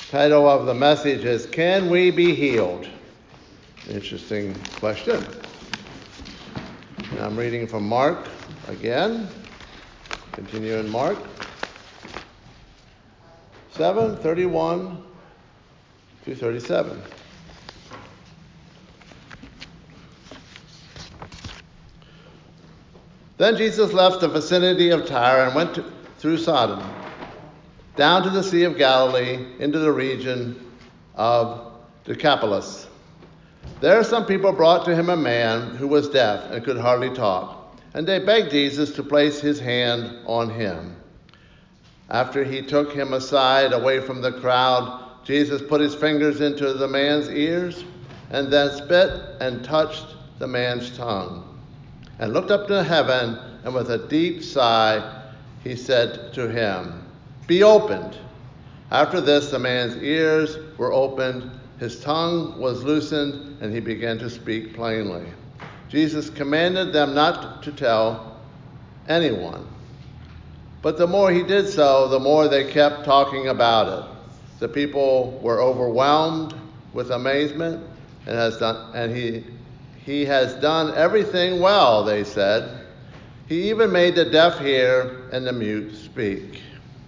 Title of the message is, Can We Be Healed? Interesting question. And I'm reading from Mark again. Continue in Mark 7:31 through 37. Then Jesus left the vicinity of Tyre and went through Sodom, down to the Sea of Galilee, into the region of Decapolis. There some people brought to him a man who was deaf and could hardly talk, and they begged Jesus to place his hand on him. After he took him aside away from the crowd, Jesus put his fingers into the man's ears, and then spit and touched the man's tongue, and looked up to heaven, and with a deep sigh, he said to him, "Be opened." After this, the man's ears were opened, his tongue was loosened, and he began to speak plainly. Jesus commanded them not to tell anyone. But the more he did so, the more they kept talking about it. The people were overwhelmed with amazement, and he has done everything well, they said. He even made the deaf hear and the mute speak.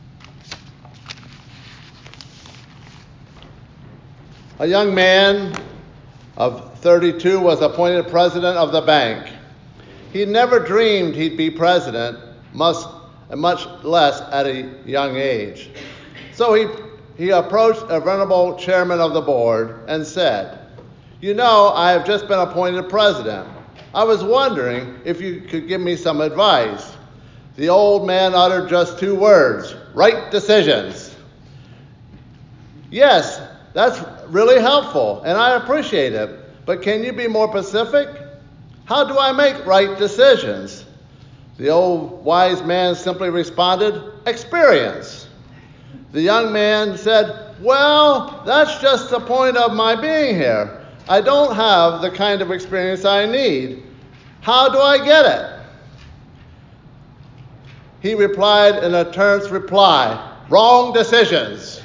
A young man of 32 was appointed president of the bank. He never dreamed he'd be president, much less at a young age. So he approached a venerable chairman of the board and said, "You know, I have just been appointed president. I was wondering if you could give me some advice." The old man uttered just two words: "Right decisions." "Yes, that's really helpful, and I appreciate it. But can you be more specific? How do I make right decisions?" The old wise man simply responded, "Experience." The young man said, "Well, that's just the point of my being here. I don't have the kind of experience I need. How do I get it?" He replied in a terse reply, "Wrong decisions."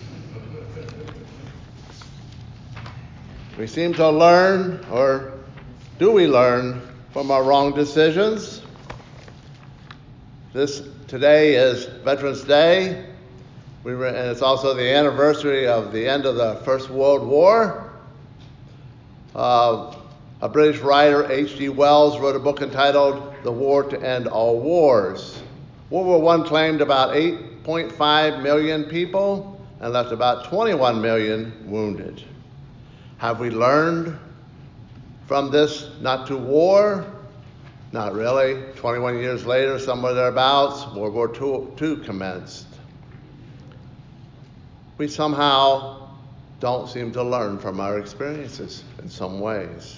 We seem to learn, or do we learn, from our wrong decisions? Today is Veterans Day, and it's also the anniversary of the end of the First World War. A British writer, H.G. Wells, wrote a book entitled The War to End All Wars. World War I claimed about 8.5 million people and left about 21 million wounded. Have we learned from this not to war? Not really. 21 years later, somewhere thereabouts, World War II commenced. We somehow don't seem to learn from our experiences in some ways.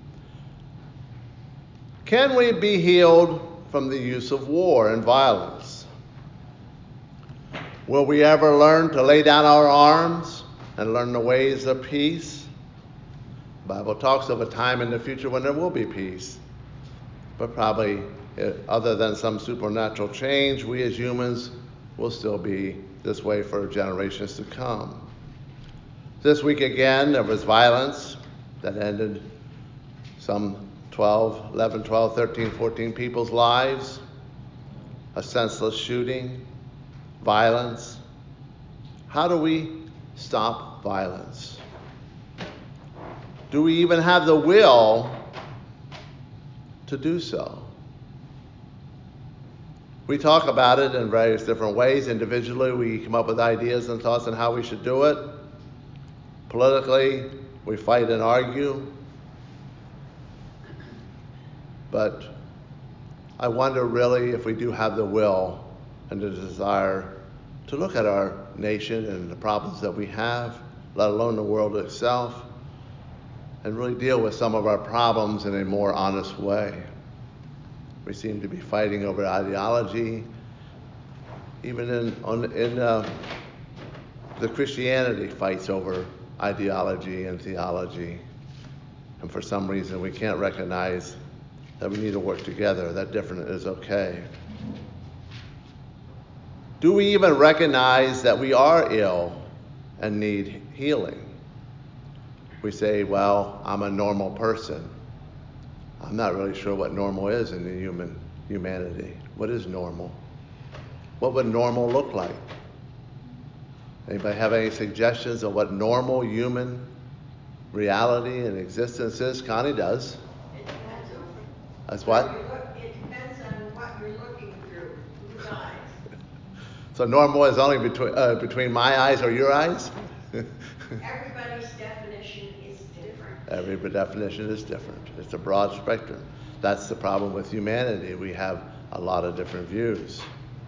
Can we be healed from the use of war and violence? Will we ever learn to lay down our arms and learn the ways of peace? The Bible talks of a time in the future when there will be peace. But probably, other than some supernatural change, we as humans will still be this way for generations to come. This week again, there was violence that ended some 11, 12, 13, 14 people's lives. A senseless shooting, violence. How do we stop violence? Do we even have the will to do so? We talk about it in various different ways. Individually, we come up with ideas and thoughts on how we should do it. Politically, we fight and argue. But I wonder really if we do have the will and the desire to look at our nation and the problems that we have, let alone the world itself, and really deal with some of our problems in a more honest way. We seem to be fighting over ideology. Even in the Christianity fights over ideology and theology. And for some reason, we can't recognize that we need to work together, that different is okay. Do we even recognize that we are ill and need healing. We say, well, I'm a normal person. I'm not really sure what normal is in the humanity. What is normal? What would normal look like? Anybody have any suggestions of what normal human reality and existence is? Connie does. It depends on That's what? It depends on what you're looking through. Whose eyes? So normal is only between my eyes or your eyes? Everybody's definition is different. Every definition is different. It's a broad spectrum. That's the problem with humanity. We have a lot of different views.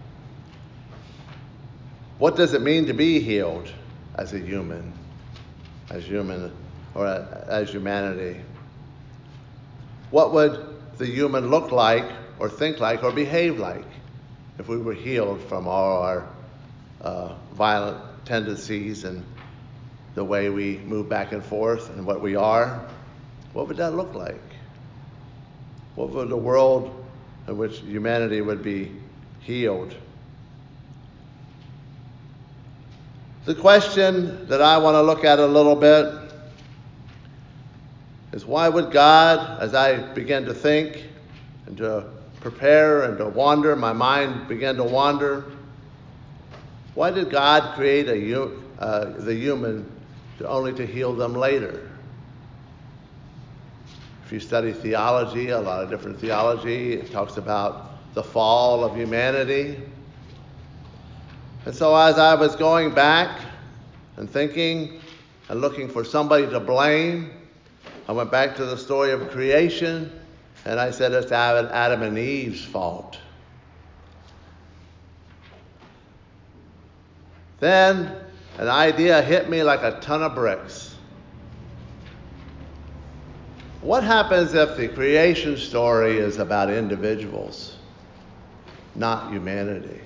What does it mean to be healed as a human? As humanity? What would the human look like or think like or behave like if we were healed from all our violent tendencies and the way we move back and forth and what we are? What would that look like? What would the world in which humanity would be healed? The question that I want to look at a little bit is, why would God, as I began to think and to prepare and to wander, my mind began to wander, why did God create the human only to heal them later? If you study theology, a lot of different theology, it talks about the fall of humanity. And so as I was going back and thinking and looking for somebody to blame, I went back to the story of creation, and I said it's Adam and Eve's fault. Then an idea hit me like a ton of bricks. What happens if the creation story is about individuals, not humanity?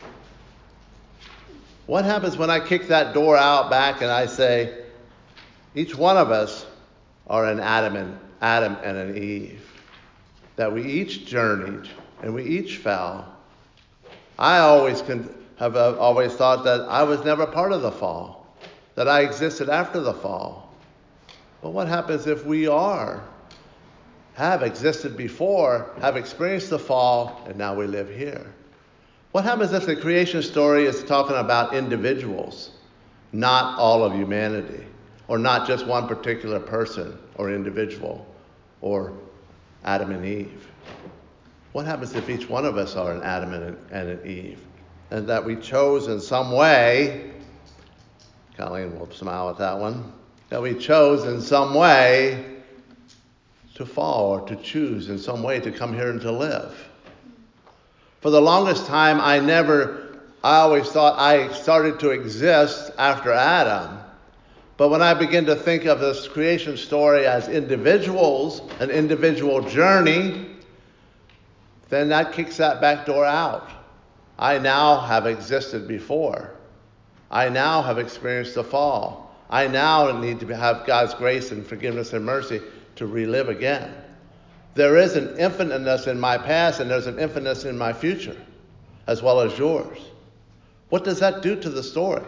What happens when I kick that door out back and I say, each one of us are an Adam and an Eve, that we each journeyed and we each fell? I have always thought that I was never part of the fall, that I existed after the fall. But what happens if we have existed before, have experienced the fall, and now we live here? What happens if the creation story is talking about individuals, not all of humanity, or not just one particular person or individual, or Adam and Eve? What happens if each one of us are an Adam and an Eve, and that we chose in some way, Colleen will smile at that one, that we chose in some way to fall or to choose in some way to come here and to live? For the longest time, I always thought I started to exist after Adam. But when I begin to think of this creation story as individuals, an individual journey, then that kicks that back door out. I now have existed before. I now have experienced the fall. I now need to have God's grace and forgiveness and mercy to relive again. There is an infiniteness in my past, and there's an infiniteness in my future, as well as yours. What does that do to the story?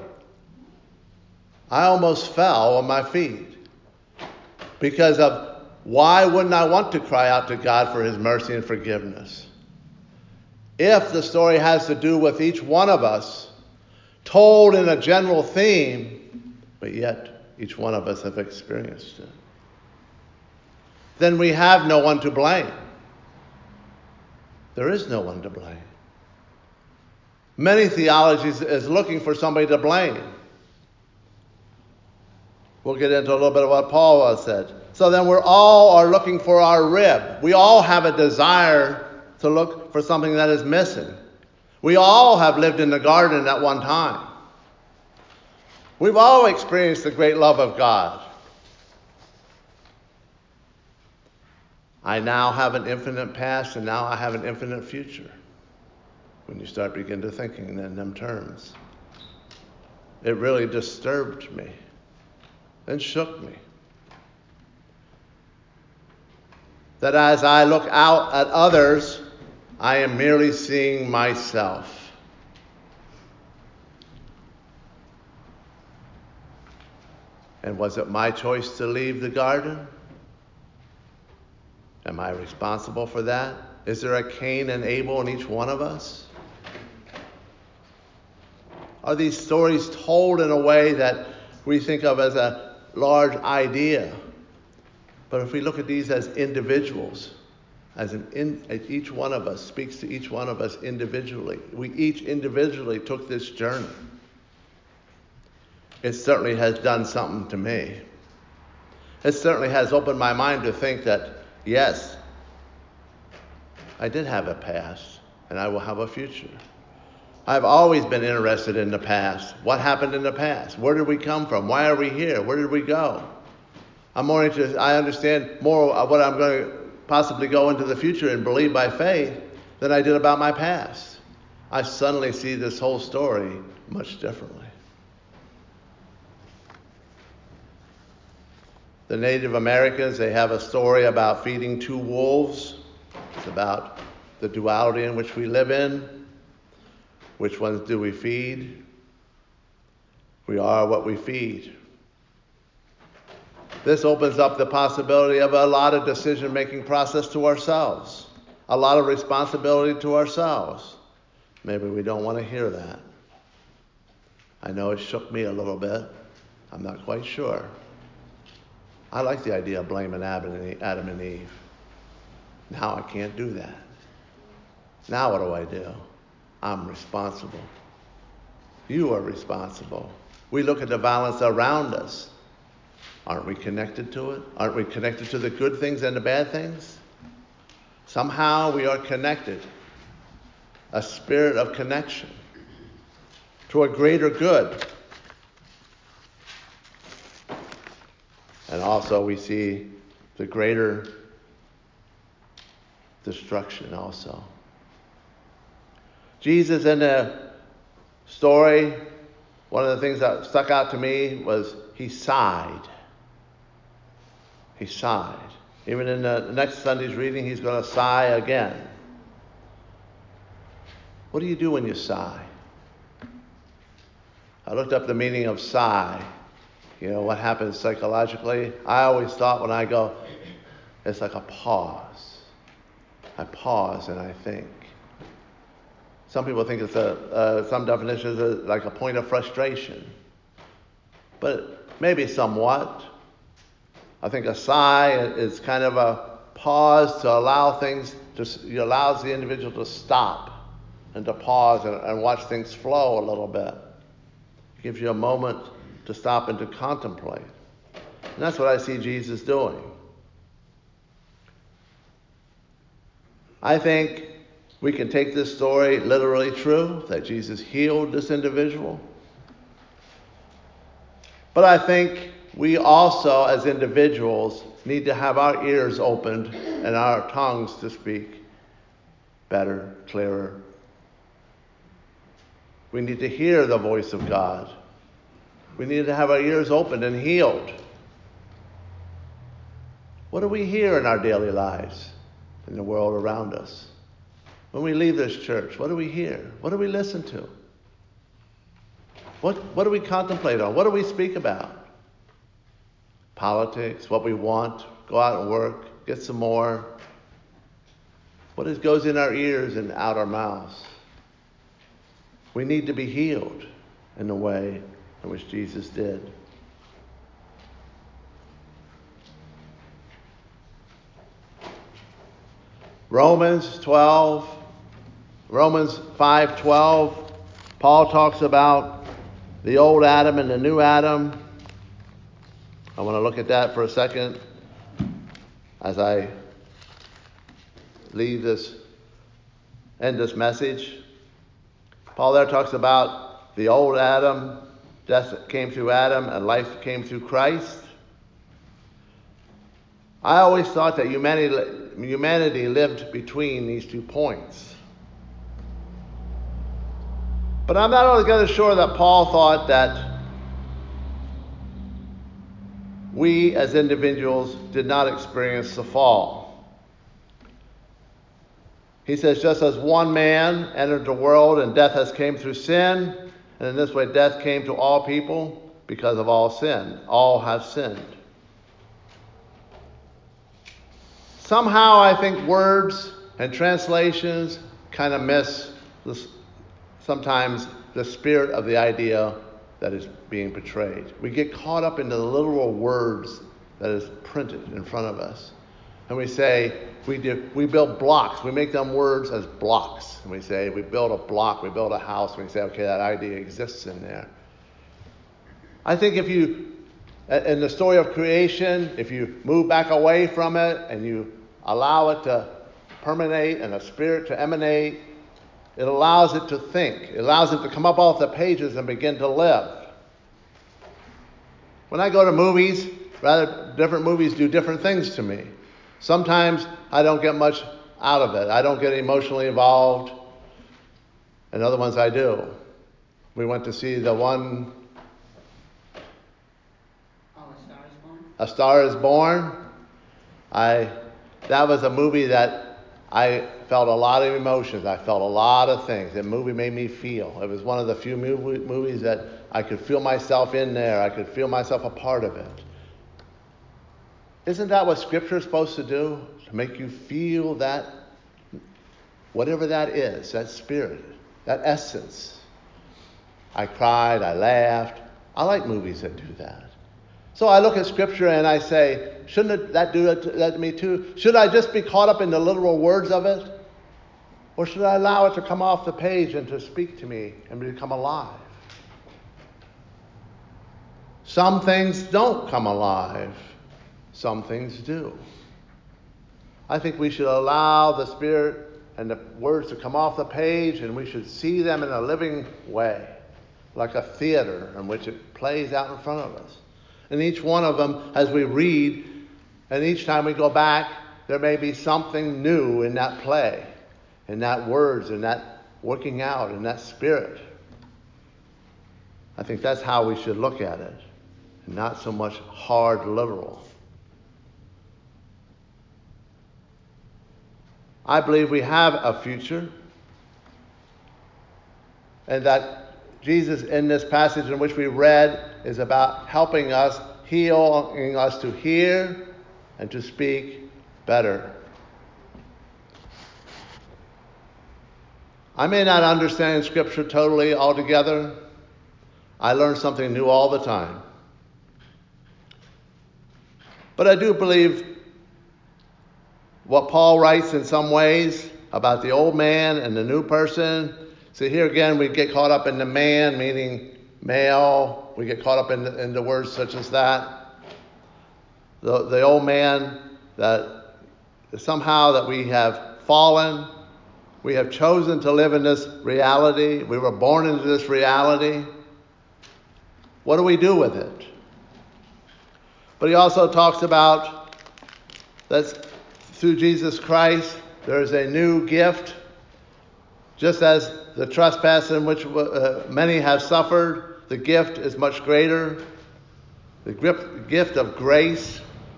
I almost fell on my feet because of, why wouldn't I want to cry out to God for his mercy and forgiveness? If the story has to do with each one of us, told in a general theme, but yet each one of us have experienced it, then we have no one to blame. There is no one to blame. Many theologies is looking for somebody to blame. We'll get into a little bit of what Paul has said. So then we're all are looking for our rib. We all have a desire to look for something that is missing. We all have lived in the garden at one time. We've all experienced the great love of God. I now have an infinite past, and now I have an infinite future. When you start begin to thinking in them terms, it really disturbed me and shook me. That as I look out at others, I am merely seeing myself. And was it my choice to leave the garden? Am I responsible for that? Is there a Cain and Abel in each one of us? Are these stories told in a way that we think of as a large idea? But if we look at these as individuals, each one of us speaks to each one of us individually. We each individually took this journey. It certainly has done something to me. It certainly has opened my mind to think that, yes, I did have a past, and I will have a future. I've always been interested in the past. What happened in the past? Where did we come from? Why are we here? Where did we go? I understand more of what I'm going to possibly go into the future and believe by faith than I did about my past. I suddenly see this whole story much differently. The Native Americans, they have a story about feeding two wolves. It's about the duality in which we live in. Which ones do we feed? We are what we feed. This opens up the possibility of a lot of decision-making process to ourselves, a lot of responsibility to ourselves. Maybe we don't want to hear that. I know it shook me a little bit. I'm not quite sure. I like the idea of blaming Adam and Eve. Now I can't do that. Now what do? I'm responsible. You are responsible. We look at the violence around us. Aren't we connected to it? Aren't we connected to the good things and the bad things? Somehow we are connected. A spirit of connection to a greater good. And also we see the greater destruction also. Jesus in the story, one of the things that stuck out to me was he sighed. He sighed. Even in the next Sunday's reading, he's going to sigh again. What do you do when you sigh? I looked up the meaning of sigh. You know, what happens psychologically? I always thought when I go, it's like a pause. I pause and I think. Some people think it's some definitions like a point of frustration. But maybe somewhat. I think a sigh is kind of a pause to allow things, it allows the individual to stop and to pause and watch things flow a little bit. It gives you a moment to stop and to contemplate. And that's what I see Jesus doing. I think we can take this story literally true, that Jesus healed this individual. But I think we also, as individuals, need to have our ears opened and our tongues to speak better, clearer. We need to hear the voice of God. We need to have our ears opened and healed. What do we hear in our daily lives, in the world around us? When we leave this church, what do we hear? What do we listen to? What do we contemplate on? What do we speak about? Politics, what we want, go out and work, get some more. What goes in our ears and out our mouths? We need to be healed in the way in which Jesus did. Romans 5:12, Paul talks about the old Adam and the new Adam. I want to look at that for a second as I end this message. Paul there talks about the old Adam, death came through Adam and life came through Christ. I always thought that humanity lived between these 2 points. But I'm not altogether sure that Paul thought that we as individuals did not experience the fall. He says, just as one man entered the world and death has came through sin, and in this way death came to all people because of all sin. All have sinned. Somehow I think words and translations kind of miss sometimes the spirit of the idea that is being portrayed. We get caught up into the literal words that is printed in front of us. And we say, we build blocks. We make them words as blocks. And we say, we build a block, we build a house, and we say, okay, that idea exists in there. I think if you, in the story of creation, if you move back away from it and you allow it to permeate and a spirit to emanate, it allows it to think. It allows it to come up off the pages and begin to live. When I go to movies, different movies do different things to me. Sometimes I don't get much out of it. I don't get emotionally involved. And other ones I do. We went to see the one... A Star is Born. That was a movie that I felt a lot of emotions. I felt a lot of things. The movie made me feel. It was one of the few movies that I could feel myself in there. I could feel myself a part of it. Isn't that what Scripture is supposed to do? To make you feel that, whatever that is, that spirit, that essence. I cried, I laughed. I like movies that do that. So I look at Scripture and I say, shouldn't that do that to me too? Should I just be caught up in the literal words of it? Or should I allow it to come off the page and to speak to me and become alive? Some things don't come alive. Some things do. I think we should allow the Spirit and the words to come off the page, and we should see them in a living way, like a theater in which it plays out in front of us. And each one of them, as we read, and each time we go back, there may be something new in that play, in that words, in that working out, in that spirit. I think that's how we should look at it, and not so much hard literal. I believe we have a future, and that Jesus, in this passage in which we read, is about helping us, healing us to hear and to speak better. I may not understand Scripture totally altogether. I learn something new all the time. But I do believe what Paul writes in some ways about the old man and the new person. So here again, we get caught up in the man, meaning male. We get caught up in the words such as that. The old man, that somehow that we have fallen. We have chosen to live in this reality. We were born into this reality. What do we do with it? But he also talks about that through Jesus Christ, there is a new gift. Just as the trespass in which many have suffered, the gift is much greater. The gift of grace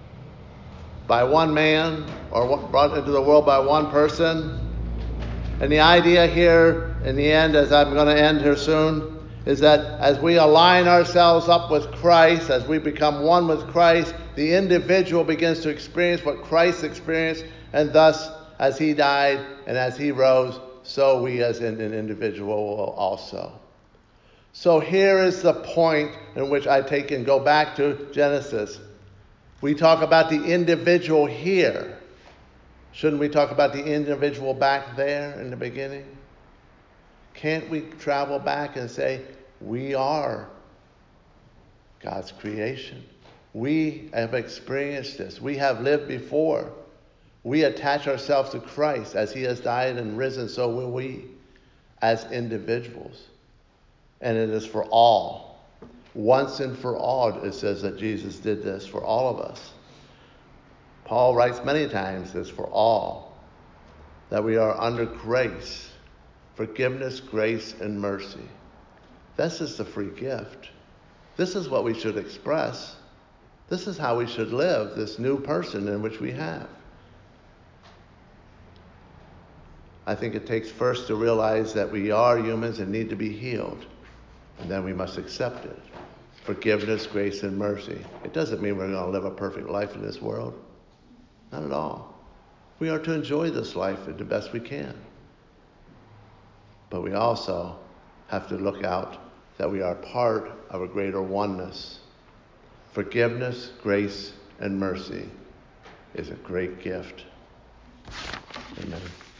by one man, or brought into the world by one person. And the idea here, in the end, as I'm going to end here soon, is that as we align ourselves up with Christ, as we become one with Christ, the individual begins to experience what Christ experienced, and thus, as he died and as he rose, so we as an individual will also. So here is the point in which I take and go back to Genesis. We talk about the individual here. Shouldn't we talk about the individual back there in the beginning? Can't we travel back and say, we are God's creation. We have experienced this. We have lived before. We attach ourselves to Christ. As he has died and risen, so will we as individuals. And it is for all. Once and for all, it says that Jesus did this for all of us. Paul writes many times this for all, that we are under grace, forgiveness, grace, and mercy. This is the free gift. This is what we should express. This is how we should live, this new person in which we have. I think it takes first to realize that we are humans and need to be healed, and then we must accept it. forgiveness, grace, and mercy. It doesn't mean we're going to live a perfect life in this world. Not at all. We are to enjoy this life the best we can. But we also have to look out that we are part of a greater oneness. Forgiveness, grace, and mercy is a great gift. Amen.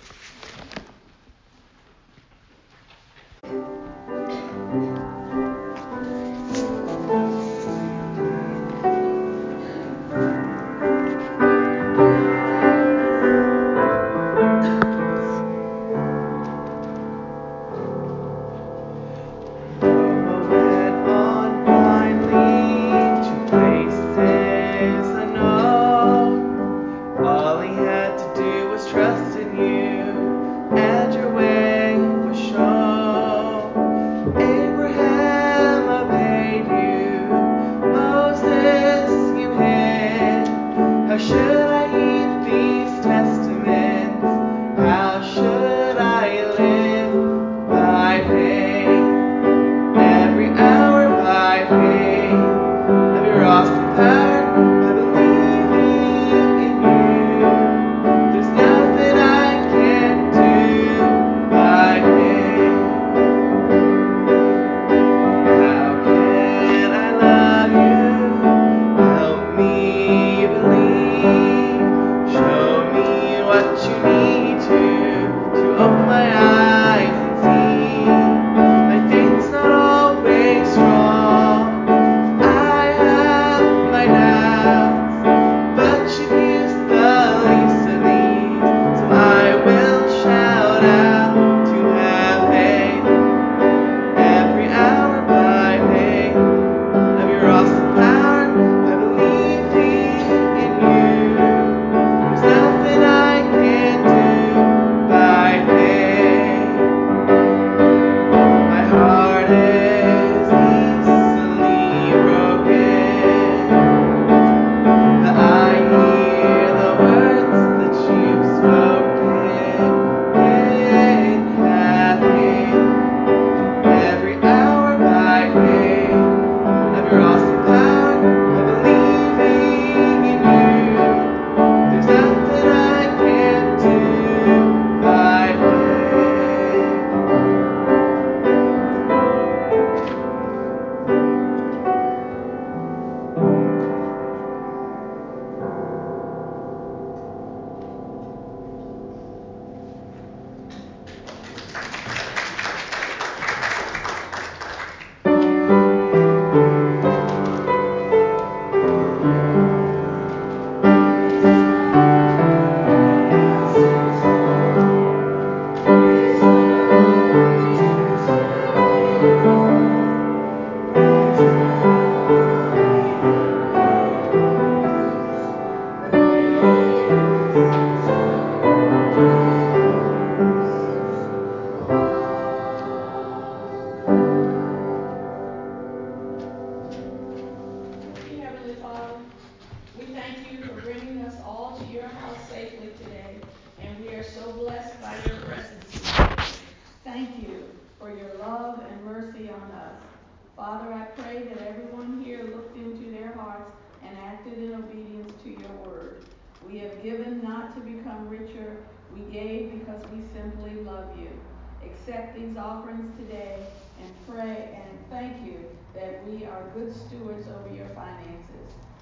We thank you for bringing us all to your house safely today, and we are so blessed by your presence today. Thank you for your love and mercy on us. Father, I pray that everyone here looked into their hearts and acted in obedience to your word. We have given not to become richer. We gave because we simply love you. Accept these offerings today and pray and thank you that we are good stewards over your finances.